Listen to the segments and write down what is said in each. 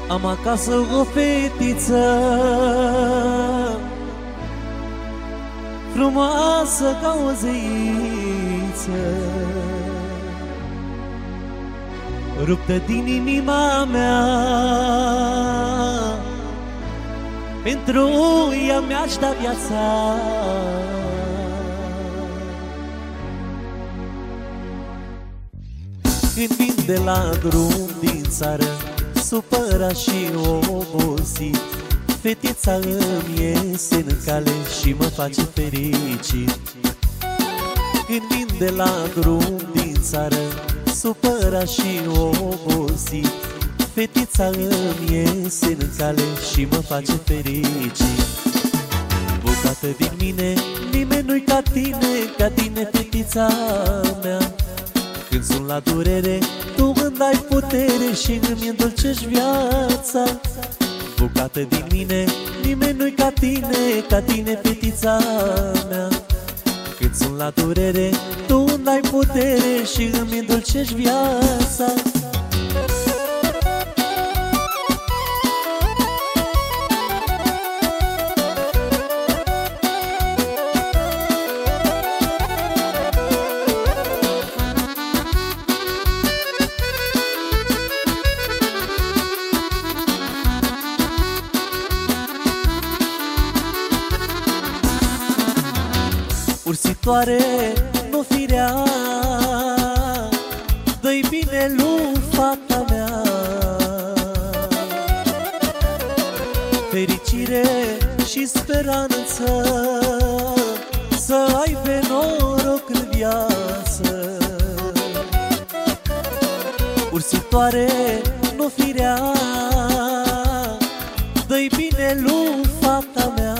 Am acasă o fetiță frumoasă ca o zeiță, ruptă din inima mea. Pentru ea mi-aș da viața. Când vin de la drum din țară, supărat și obosit, fetița îmi iese în cale și mă face fericit. Când vin de la drum din țară, supărat și obosit, fetița îmi iese în cale și mă face fericit. Bucată din mine, nimeni nu-i ca tine, fetița mea. Când sunt la durere, tu îmi dai putere și îmi îndulcești viața. Bucată din mine, nimeni nu-i ca tine, fetița mea. Când sunt la durere, tu îmi dai putere și îmi îndulcești viața. Ursitoare, nu firea, dă-i bine lui fata mea. Fericire și speranță, să aibă noroc în viață. Ursitoare, nu firea, dă-i bine lui fata mea.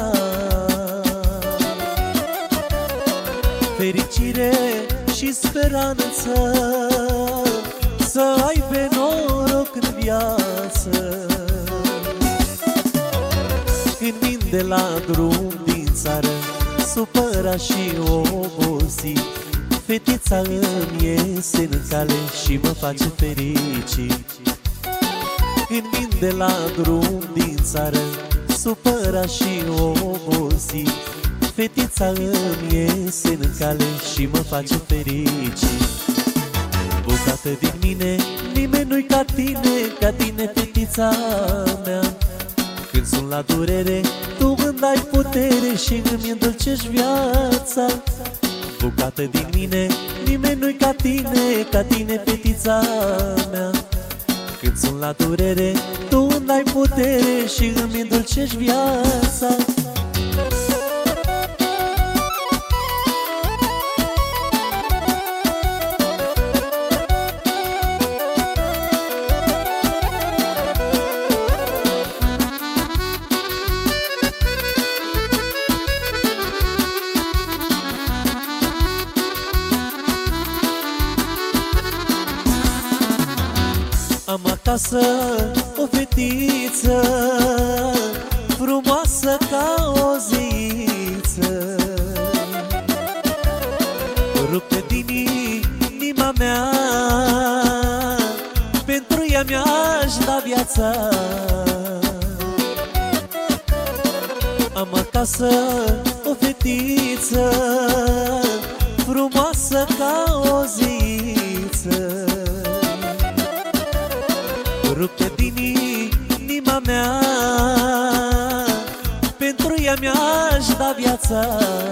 Fericire și speranță, să aibă noroc în viață. Când vin de la drum din țară, supărat și obosit, fetița îmi iese în cale și mă face fericit. Când vin de la drum din țară, supărat și obosit, fetița îmi iese în cale și mă face fericit. Bucată din mine, nimeni nu-i ca tine, fetița mea. Când sunt la durere, tu îmi dai putere și îmi îndulcești viața. Bucată din mine, nimeni nu-i ca tine, fetița mea. Când sunt la durere, tu îmi dai putere și îmi îndulcești viața. Am acasă o fetiță frumoasă ca o zeiță, ruptă din inima mea. Pentru ea mi-aș da viața. Am acasă o fetiță frumoasă ca o zeiță, ruptă din inima mea. Pentru ea mi-aș da viața.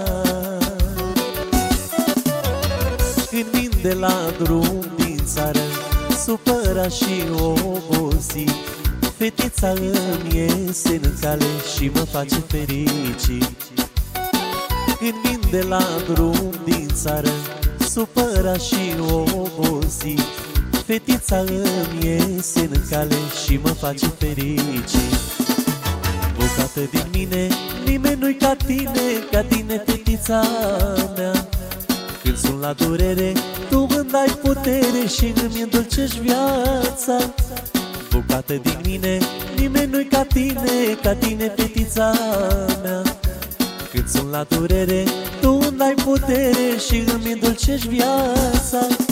Când vin de la drum din țară, supărat și obosit, fetița îmi iese în cale și mă face fericit. Când vin de la drum din țară, supărat și obosit, fetița îmi iese în cale și mă face fericit. Bucată din mine, nimeni nu-i ca tine, fetița mea. Când sunt la durere, tu îmi dai putere și îmi îndulcești viața. Bucată din mine, nimeni nu-i ca tine, fetița mea. Când sunt la durere, tu îmi dai putere și îmi îndulcești viața.